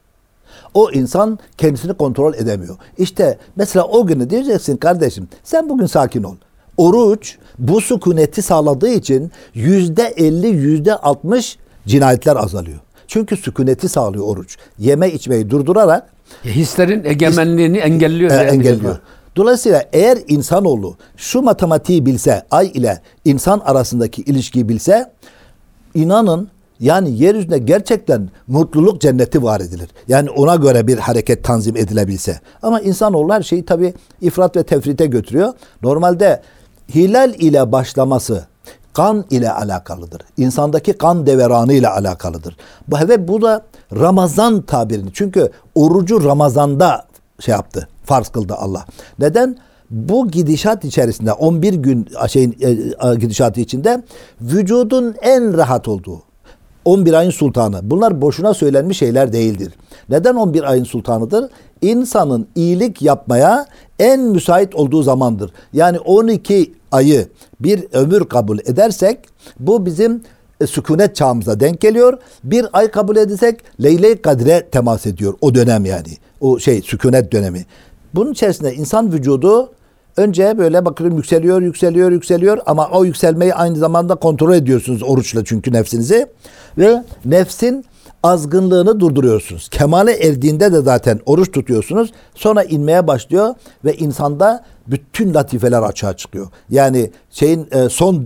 Speaker 2: o insan kendisini kontrol edemiyor. İşte mesela o günü diyeceksin, kardeşim sen bugün sakin ol. Oruç bu sükuneti sağladığı için %50, %60 cinayetler azalıyor. Çünkü sükuneti sağlıyor oruç. Yeme içmeyi durdurarak
Speaker 1: hislerin egemenliğini engelliyor.
Speaker 2: Engelliyor. Dolayısıyla eğer insanoğlu şu matematiği bilse, ay ile insan arasındaki ilişkiyi bilse, inanın yani yeryüzünde gerçekten mutluluk cenneti var edilir. Yani ona göre bir hareket tanzim edilebilse. Ama insanoğlu her şeyi tabii ifrat ve tefrite götürüyor. Normalde hilal ile başlaması kan ile alakalıdır. İnsandaki kan deveranı ile alakalıdır. Ve bu da Ramazan tabirini. Çünkü orucu Ramazan'da yaptı. Farz kıldı Allah. Neden? Bu gidişat içerisinde 11 gün gidişatı içinde vücudun en rahat olduğu 11 ayın sultanı. Bunlar boşuna söylenmiş şeyler değildir. Neden 11 ayın sultanıdır? İnsanın iyilik yapmaya en müsait olduğu zamandır. Yani 12 ayı bir ömür kabul edersek bu bizim sükunet çağımıza denk geliyor. Bir ay kabul edersek Leyle-i Kadre temas ediyor o dönem yani. O sükunet dönemi. Bunun içerisinde insan vücudu önce böyle bakıyorum yükseliyor ama o yükselmeyi aynı zamanda kontrol ediyorsunuz oruçla, çünkü nefsinizi, ve nefsin azgınlığını durduruyorsunuz. Kemale erdiğinde de zaten oruç tutuyorsunuz. Sonra inmeye başlıyor ve insanda bütün latifeler açığa çıkıyor. Yani son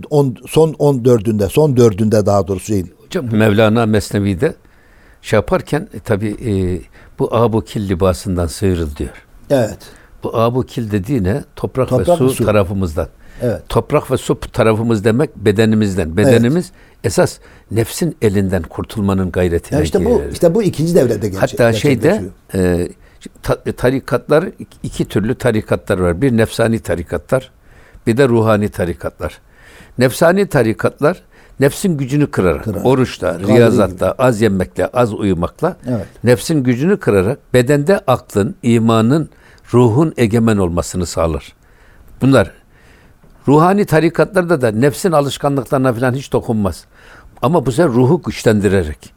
Speaker 2: 4'ünde daha doğrusu
Speaker 1: Hocam Mevlana Mesnevi'de yaparken tabii bu abukil libasından sıyrıl diyor.
Speaker 2: Evet.
Speaker 1: Bu abukil dediği ne? Toprak ve su tarafımızdan.
Speaker 2: Evet.
Speaker 1: Toprak ve su tarafımız demek bedenimizden. Bedenimiz esas nefsin elinden kurtulmanın gayretine
Speaker 2: İşte bu ikinci devrede
Speaker 1: hatta tarikatlar, iki türlü tarikatlar var. Bir nefsani tarikatlar, bir de ruhani tarikatlar. Nefsani tarikatlar nefsin gücünü kırarak, oruçla, riyazatta, az yemekle, az uyumakla nefsin gücünü kırarak bedende aklın, imanın, ruhun egemen olmasını sağlar. Bunlar ruhani tarikatlarda da nefsin alışkanlıklarına falan hiç dokunmaz. Ama bu sefer ruhu güçlendirerek.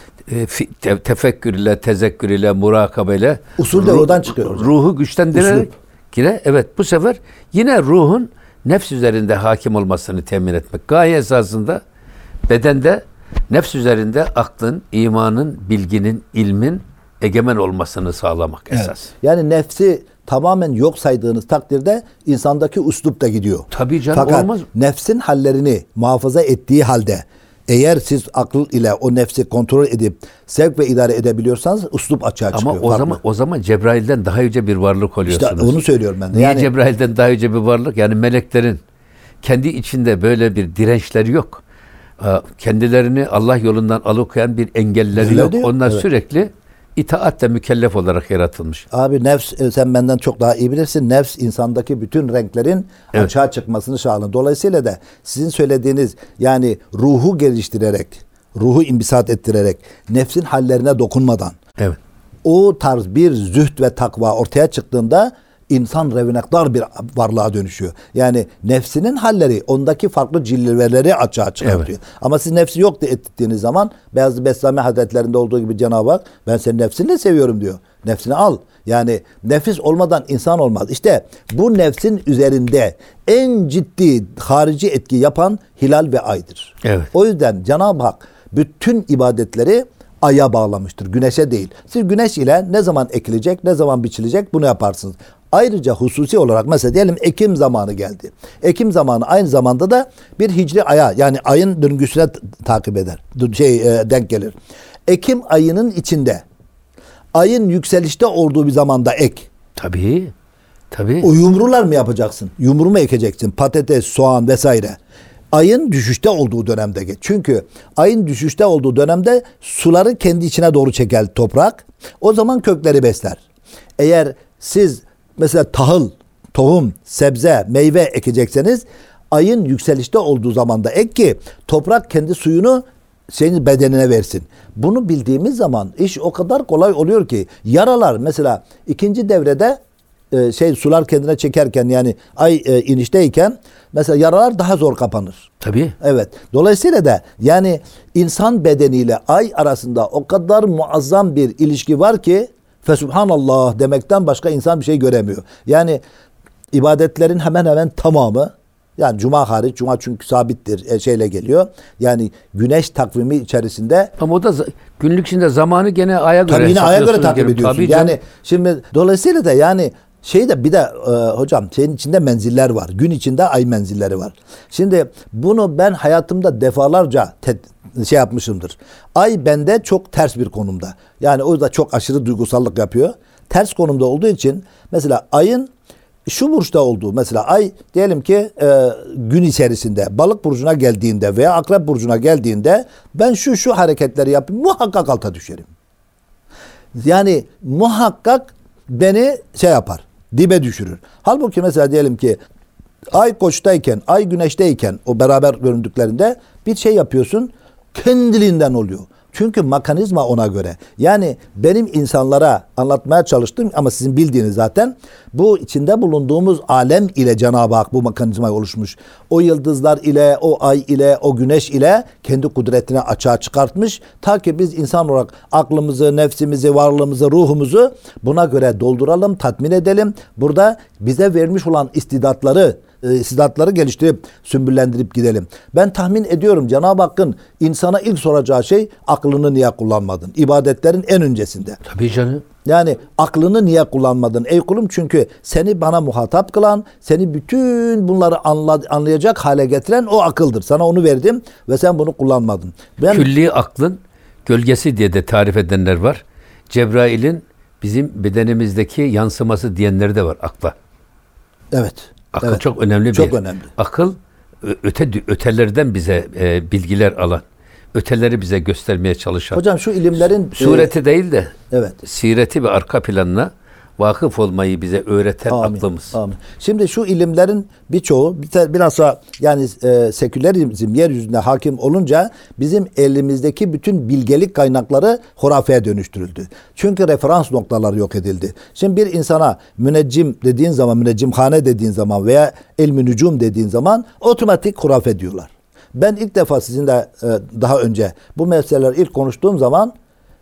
Speaker 1: Tefekkür ile, tezekkür ile, murakabe ile
Speaker 2: usul de oradan çıkıyor hocam.
Speaker 1: Ruhu güçlendirerek yine bu sefer yine ruhun nefs üzerinde hakim olmasını temin etmek. Gaye esasında bedende nefs üzerinde aklın, imanın, bilginin, ilmin egemen olmasını sağlamak esas.
Speaker 2: Yani nefsi tamamen yok saydığınız takdirde insandaki üslup da gidiyor.
Speaker 1: Tabii canım,
Speaker 2: fakat
Speaker 1: olmaz.
Speaker 2: Nefsin hallerini muhafaza ettiği halde eğer siz akıl ile o nefsi kontrol edip sevk ve idare edebiliyorsanız üslup açığa çıkıyor.
Speaker 1: Ama o zaman Cebrail'den daha yüce bir varlık oluyorsunuz.
Speaker 2: İşte onu söylüyorum ben de.
Speaker 1: Niye Cebrail'den daha yüce bir varlık? Yani meleklerin kendi içinde böyle bir dirençleri yok. Kendilerini Allah yolundan alıkoyan bir engelleri yok. Onlar sürekli itaatle mükellef olarak yaratılmış.
Speaker 2: Abi nefs, sen benden çok daha iyi bilirsin. Nefs insandaki bütün renklerin açığa çıkmasını sağlar. Dolayısıyla da sizin söylediğiniz, yani ruhu geliştirerek, ruhu imbisat ettirerek, nefsin hallerine dokunmadan o tarz bir zühd ve takva ortaya çıktığında insan revnekdar bir varlığa dönüşüyor. Yani nefsinin halleri, ondaki farklı cilveleri açığa çıkartıyor. Ama siz nefsi yok ettiğiniz zaman Beyazıt Bestami Hazretlerinde olduğu gibi Cenab-ı Hak ben seni nefsinle seviyorum diyor. Nefsini al. Yani nefis olmadan insan olmaz. İşte bu nefsin üzerinde en ciddi harici etki yapan hilal ve aydır. O yüzden Cenab-ı Hak bütün ibadetleri aya bağlamıştır. Güneşe değil. Siz güneş ile ne zaman ekilecek, ne zaman biçilecek bunu yaparsınız. Ayrıca hususi olarak mesela diyelim Ekim zamanı geldi. Ekim zamanı aynı zamanda da bir hicri aya, yani ayın döngüsüne takip eder. Denk gelir. Ekim ayının içinde ayın yükselişte olduğu bir zamanda ek.
Speaker 1: Tabii. Tabii.
Speaker 2: O yumrular mı yapacaksın? Yumru mu ekeceksin? Patates, soğan vesaire. Ayın düşüşte olduğu dönemde geç. Çünkü ayın düşüşte olduğu dönemde suları kendi içine doğru çeker toprak. O zaman kökleri besler. Eğer siz mesela tahıl, tohum, sebze, meyve ekecekseniz ayın yükselişte olduğu zamanda ek ki toprak kendi suyunu senin bedenine versin. Bunu bildiğimiz zaman iş o kadar kolay oluyor ki yaralar mesela ikinci devrede sular kendine çekerken yani ay inişteyken mesela yaralar daha zor kapanır.
Speaker 1: Tabii.
Speaker 2: Evet. Dolayısıyla da yani insan bedeniyle ay arasında o kadar muazzam bir ilişki var ki Fesubhanallah demekten başka insan bir şey göremiyor. Yani ibadetlerin hemen hemen tamamı yani cuma hariç, cuma çünkü sabittir şeyle geliyor. Yani güneş takvimi içerisinde
Speaker 1: Ama o da günlük içinde zamanı gene aya göre
Speaker 2: tabii yine aya göre
Speaker 1: hesaplıyorsunuz
Speaker 2: takip
Speaker 1: gibi.
Speaker 2: ediyorsun.
Speaker 1: Tabii
Speaker 2: Yani
Speaker 1: canım.
Speaker 2: şimdi dolayısıyla da yani bir de hocam şeyin içinde menziller var. Gün içinde ay menzilleri var. Şimdi bunu ben hayatımda defalarca yapmışımdır. Ay bende çok ters bir konumda. Yani o da çok aşırı duygusallık yapıyor. Ters konumda olduğu için mesela ayın şu burçta olduğu mesela ay diyelim ki gün içerisinde balık burcuna geldiğinde veya akrep burcuna geldiğinde ben şu hareketleri yapayım muhakkak alta düşerim. Yani muhakkak beni yapar. Dibe düşürür. Halbuki mesela diyelim ki ay koçtayken, ay güneşteyken o beraber göründüklerinde bir şey yapıyorsun kendiliğinden oluyor. Çünkü mekanizma ona göre. Yani benim insanlara anlatmaya çalıştığım ama sizin bildiğiniz zaten bu içinde bulunduğumuz alem ile Cenab-ı Hak bu mekanizmayı oluşmuş. O yıldızlar ile, o ay ile, o güneş ile kendi kudretini açığa çıkartmış. Ta ki biz insan olarak aklımızı, nefsimizi, varlığımızı, ruhumuzu buna göre dolduralım, tatmin edelim. Burada bize vermiş olan istidatları geliştirip sümbüllendirip gidelim. Ben tahmin ediyorum Cenab-ı Hakk'ın insana ilk soracağı şey aklını niye kullanmadın? İbadetlerin en öncesinde.
Speaker 1: Tabii canım.
Speaker 2: Yani aklını niye kullanmadın ey kulum? Çünkü seni bana muhatap kılan, seni bütün bunları anlayacak hale getiren o akıldır. Sana onu verdim ve sen bunu kullanmadın.
Speaker 1: Külli aklın gölgesi diye de tarif edenler var. Cebrail'in bizim bedenimizdeki yansıması diyenleri de var akla.
Speaker 2: Evet.
Speaker 1: Akıl
Speaker 2: evet.
Speaker 1: çok önemli bir
Speaker 2: Çok önemli.
Speaker 1: Akıl ötelerden bize bilgiler alan, öteleri bize göstermeye çalışan.
Speaker 2: Hocam şu ilimlerin
Speaker 1: sureti değil de
Speaker 2: evet.
Speaker 1: sireti ve arka planına vakıf olmayı bize öğreten
Speaker 2: Amin,
Speaker 1: aklımız.
Speaker 2: amin. Şimdi şu ilimlerin birçoğu biraz sonra yani sekülerizm yeryüzünde hakim olunca bizim elimizdeki bütün bilgelik kaynakları hurafeye dönüştürüldü. Çünkü referans noktaları yok edildi. Şimdi bir insana müneccim dediğin zaman, müneccimhane dediğin zaman veya ilmi nücum dediğin zaman otomatik hurafe diyorlar. Ben ilk defa sizinle daha önce bu meseleleri ilk konuştuğum zaman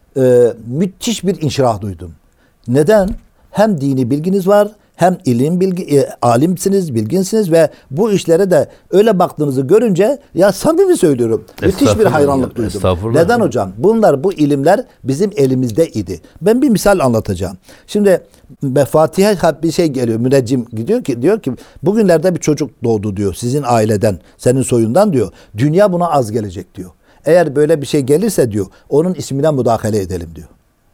Speaker 2: müthiş bir inşirah duydum. Neden? Hem dini bilginiz var, hem alimsiniz, bilginsiniz ve bu işlere de öyle baktığınızı görünce ya samimi söylüyorum. Müthiş bir hayranlık duydum. Neden hocam? Bu ilimler bizim elimizde idi. Ben bir misal anlatacağım. Şimdi Fatiha bir şey geliyor. Müneccim diyor ki bugünlerde bir çocuk doğdu diyor. Sizin aileden, senin soyundan diyor. Dünya buna az gelecek diyor. Eğer böyle bir şey gelirse diyor, onun ismine müdahale edelim diyor.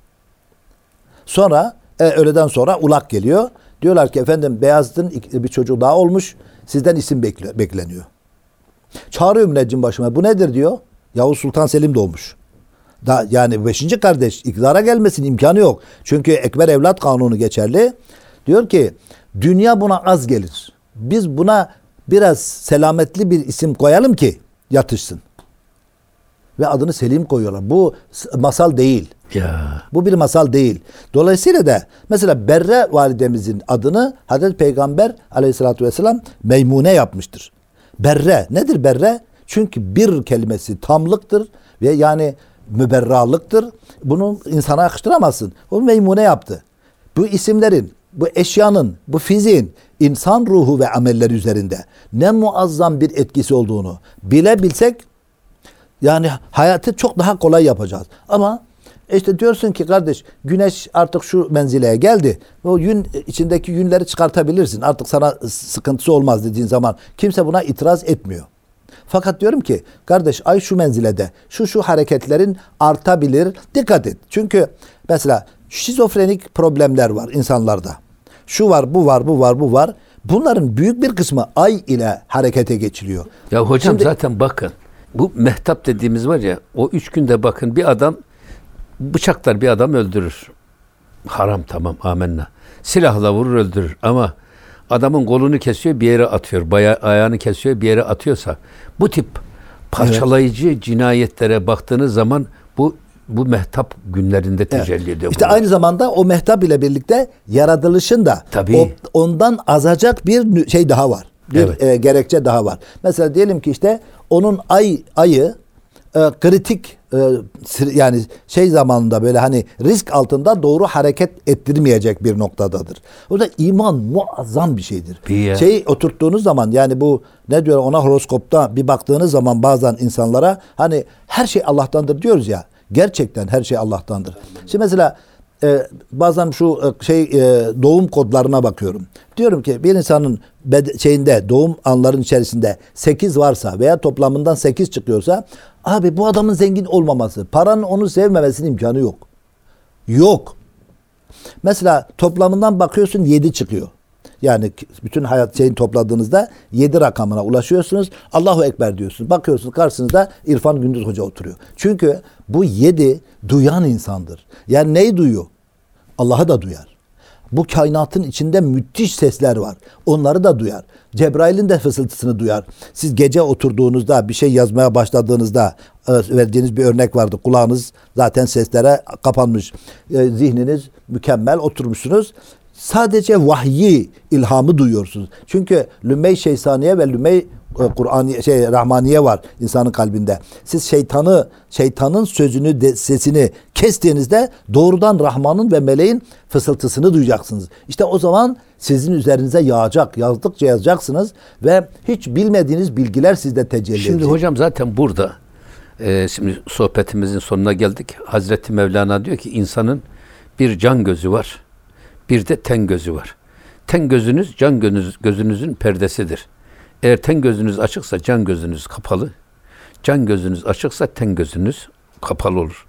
Speaker 2: Sonra öğleden sonra ulak geliyor. Diyorlar ki efendim Beyazıt'ın bir çocuğu daha olmuş. Sizden isim bekleniyor. Çağırıyor müneccim başıma. Bu nedir diyor. Yavuz Sultan Selim doğmuş. Yani 5. kardeş iktidara gelmesinin imkanı yok. Çünkü ekber evlat kanunu geçerli. Diyor ki dünya buna az gelir. Biz buna biraz selametli bir isim koyalım ki yatışsın. Ve adını Selim koyuyorlar. Bu masal değil.
Speaker 1: Ya.
Speaker 2: Bu bir masal değil. Dolayısıyla da mesela Berre validemizin adını Hazreti Peygamber aleyhissalatü vesselam Meymune yapmıştır. Berre. Nedir Berre? Çünkü bir kelimesi tamlıktır ve yani müberralıktır. Bunu insana yakıştıramazsın. O Meymune yaptı. Bu isimlerin, bu eşyanın, bu fiziğin insan ruhu ve amelleri üzerinde ne muazzam bir etkisi olduğunu bilebilsek yani hayatı çok daha kolay yapacağız. Ama işte diyorsun ki kardeş güneş artık şu menzileye geldi. O yün içindeki yünleri çıkartabilirsin. Artık sana sıkıntısı olmaz dediğin zaman kimse buna itiraz etmiyor. Fakat diyorum ki kardeş ay şu menzilede şu hareketlerin artabilir. Dikkat et. Çünkü mesela şizofrenik problemler var insanlarda. Şu var, bu var, bu var, bu var. Bunların büyük bir kısmı ay ile harekete geçiliyor.
Speaker 1: Ya hocam
Speaker 2: Şimdi,
Speaker 1: zaten bakın bu mehtap dediğimiz var ya, o 3 günde bakın bir adam bıçaklar bir adam öldürür. Haram, tamam, amenna. Silahla vurur öldürür ama adamın kolunu kesiyor bir yere atıyor. Ayağını kesiyor bir yere atıyorsa bu tip parçalayıcı cinayetlere baktığınız zaman bu mehtap günlerinde tecelli ediyor.
Speaker 2: İşte aynı zamanda o mehtap ile birlikte yaratılışın da ondan azacak bir şey daha var. Bir gerekçe daha var. Mesela diyelim ki işte onun ayı kritik yani şey zamanında böyle hani risk altında doğru hareket ettirmeyecek bir noktadadır. O da iman muazzam bir şeydir. Şeyi oturttuğunuz zaman yani bu ne diyor ona, horoskopta bir baktığınız zaman bazen insanlara hani her şey Allah'tandır diyoruz ya. Gerçekten her şey Allah'tandır. Şimdi mesela bazen şu doğum kodlarına bakıyorum. Diyorum ki bir insanın doğum anların içerisinde 8 varsa veya toplamından 8 çıkıyorsa abi bu adamın zengin olmaması, paranın onu sevmemesinin imkanı yok. Yok. Mesela toplamından bakıyorsun 7 çıkıyor. Yani bütün hayat topladığınızda 7 rakamına ulaşıyorsunuz. Allahu Ekber diyorsunuz. Bakıyorsunuz karşınızda İrfan Gündüz Hoca oturuyor. Çünkü bu 7 duyan insandır. Yani neyi duyuyor? Allah'ı da duyar. Bu kainatın içinde müthiş sesler var. Onları da duyar. Cebrail'in de fısıltısını duyar. Siz gece oturduğunuzda bir şey yazmaya başladığınızda verdiğiniz bir örnek vardı. Kulağınız zaten seslere kapanmış. Zihniniz mükemmel oturmuşsunuz. Sadece vahyi, ilhamı duyuyorsunuz. Çünkü lümme-i şeytaniye ve lümme-i rahmaniye var insanın kalbinde. Siz şeytanın sözünü, sesini kestiğinizde doğrudan Rahman'ın ve meleğin fısıltısını duyacaksınız. İşte o zaman sizin üzerinize yağacak. Yazdıkça yazacaksınız ve hiç bilmediğiniz bilgiler sizde tecelli edecek.
Speaker 1: Şimdi hocam zaten burada şimdi sohbetimizin sonuna geldik. Hazreti Mevlana diyor ki insanın bir can gözü var. Bir de ten gözü var. Ten gözünüz can gözünüzün perdesidir. Eğer ten gözünüz açıksa can gözünüz kapalı. Can gözünüz açıksa ten gözünüz kapalı olur.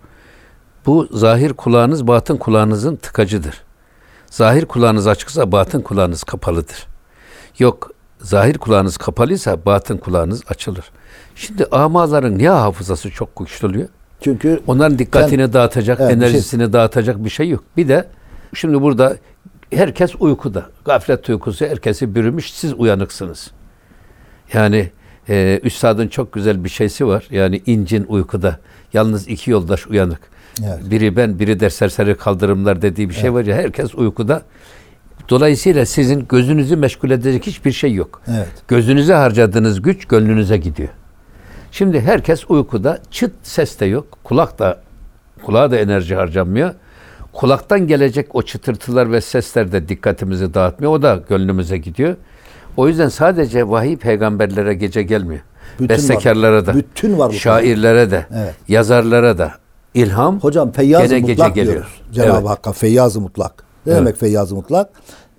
Speaker 1: Bu zahir kulağınız batın kulağınızın tıkacıdır. Zahir kulağınız açıksa batın kulağınız kapalıdır. Yok, zahir kulağınız kapalıysa batın kulağınız açılır. Şimdi amaların niye hafızası çok güçlü oluyor?
Speaker 2: Çünkü
Speaker 1: onların dikkatini dağıtacak, enerjisini dağıtacak bir şey yok. Bir de şimdi burada herkes uykuda. Gaflet uykusu herkesi bürümüş. Siz uyanıksınız. Yani üstadın çok güzel bir şeysi var. Yani incin uykuda. Yalnız 2 yoldaş uyanık. Evet. Biri ben, biri de serseri kaldırımlar dediği bir şey var ya. Herkes uykuda. Dolayısıyla sizin gözünüzü meşgul edecek hiçbir şey yok.
Speaker 2: Evet.
Speaker 1: Gözünüze harcadığınız güç gönlünüze gidiyor. Şimdi herkes uykuda. Çıt ses de yok. Kulağa da enerji harcanmıyor. Kulaktan gelecek o çıtırtılar ve sesler de dikkatimizi dağıtmıyor. O da gönlümüze gidiyor. O yüzden sadece vahiy peygamberlere gece gelmiyor. Bestekarlara da, şairlere de, yazarlara da ilham
Speaker 2: hocam Feyyaz-ı
Speaker 1: gene
Speaker 2: Mutlak
Speaker 1: gece
Speaker 2: diyoruz. Cenab-ı Hakk'a Feyyaz-ı Mutlak. Ne demek Feyyaz-ı Mutlak?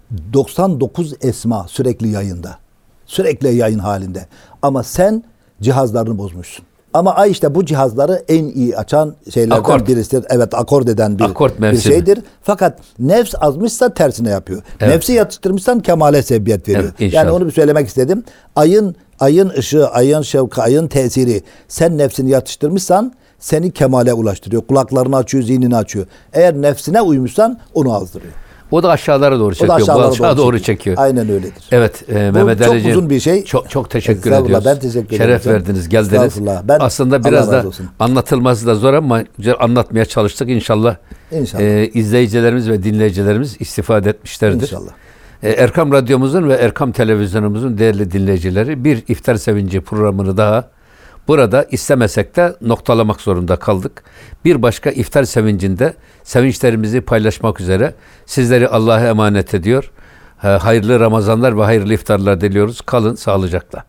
Speaker 2: 99 esma sürekli yayında. Sürekli yayın halinde. Ama sen cihazlarını bozmuşsun. Ama ay işte bu cihazları en iyi açan şeylerden birisidir. Evet, akord eden bir şeydir. Fakat nefs azmışsa tersine yapıyor. Evet. Nefsi yatıştırmışsan kemale sebebiyet veriyor. Evet, yani onu bir söylemek istedim. Ayın ışığı, ayın şevki, ayın tesiri sen nefsini yatıştırmışsan seni kemale ulaştırıyor. Kulaklarını açıyor, zihnini açıyor. Eğer nefsine uymuşsan onu azdırıyor.
Speaker 1: O da aşağılara doğru çekiyor. Bu aşağı doğru çekiyor.
Speaker 2: Aynen öyledir.
Speaker 1: Evet, Mehmet Ali'ciğim.
Speaker 2: Çok uzun bir şey.
Speaker 1: Çok teşekkür ediyoruz.
Speaker 2: Ben teşekkür ederim.
Speaker 1: Şeref verdiniz, geldiniz. Aslında biraz da anlatılması da zor ama anlatmaya çalıştık. İnşallah. İzleyicilerimiz ve dinleyicilerimiz istifade etmişlerdir.
Speaker 2: İnşallah.
Speaker 1: Erkam Radyomuzun ve Erkam Televizyonumuzun değerli dinleyicileri, bir iftar sevinci programını daha burada istemesek de noktalamak zorunda kaldık. Bir başka iftar sevincinde sevinçlerimizi paylaşmak üzere sizleri Allah'a emanet ediyor. Hayırlı Ramazanlar ve hayırlı iftarlar diliyoruz. Kalın sağlıcakla.